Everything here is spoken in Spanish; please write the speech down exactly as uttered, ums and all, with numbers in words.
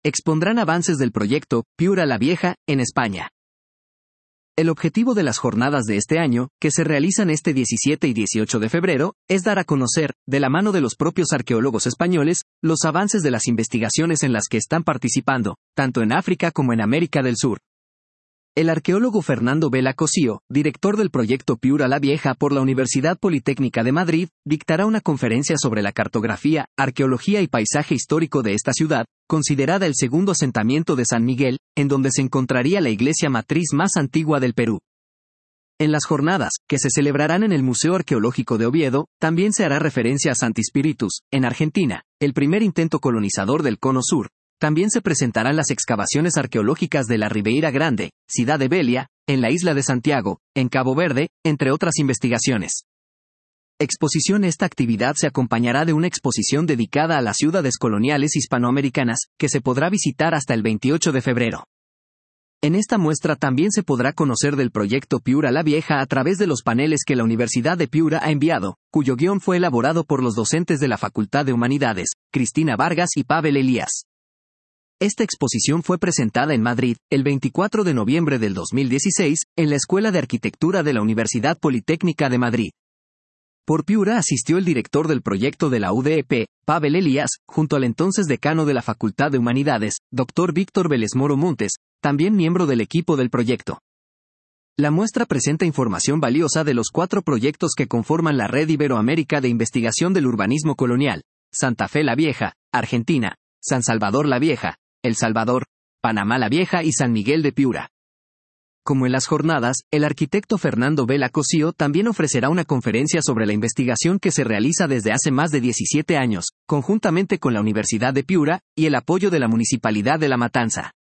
expondrán avances del proyecto Piura la Vieja, en España. El objetivo de las jornadas de este año, que se realizan este diecisiete y dieciocho de febrero, es dar a conocer, de la mano de los propios arqueólogos españoles, los avances de las investigaciones en las que están participando, tanto en África como en América del Sur. El arqueólogo Fernando Vela Cosío, director del proyecto Piura la Vieja por la Universidad Politécnica de Madrid, dictará una conferencia sobre la cartografía, arqueología y paisaje histórico de esta ciudad, considerada el segundo asentamiento de San Miguel, en donde se encontraría la iglesia matriz más antigua del Perú. En las jornadas, que se celebrarán en el Museo Arqueológico de Oviedo, también se hará referencia a Santi Spíritus, en Argentina, el primer intento colonizador del Cono Sur. También se presentarán las excavaciones arqueológicas de la Ribeira Grande, Ciudad de Belia, en la isla de Santiago, en Cabo Verde, entre otras investigaciones. Exposición Esta actividad se acompañará de una exposición dedicada a las ciudades coloniales hispanoamericanas, que se podrá visitar hasta el veintiocho de febrero. En esta muestra también se podrá conocer del proyecto Piura la Vieja a través de los paneles que la Universidad de Piura ha enviado, cuyo guión fue elaborado por los docentes de la Facultad de Humanidades, Cristina Vargas y Pavel Elías. Esta exposición fue presentada en Madrid, el veinticuatro de noviembre del dos mil dieciséis, en la Escuela de Arquitectura de la Universidad Politécnica de Madrid. Por Piura asistió el director del proyecto de la U D E P, Pavel Elías, junto al entonces decano de la Facultad de Humanidades, doctor Víctor Vélez Moro Montes, también miembro del equipo del proyecto. La muestra presenta información valiosa de los cuatro proyectos que conforman la Red Iberoamérica de Investigación del Urbanismo Colonial: Santa Fe la Vieja, Argentina; San Salvador la Vieja, El Salvador; Panamá la Vieja y San Miguel de Piura. Como en las jornadas, el arquitecto Fernando Vela Cosío también ofrecerá una conferencia sobre la investigación que se realiza desde hace más de diecisiete años, conjuntamente con la Universidad de Piura, y el apoyo de la Municipalidad de La Matanza.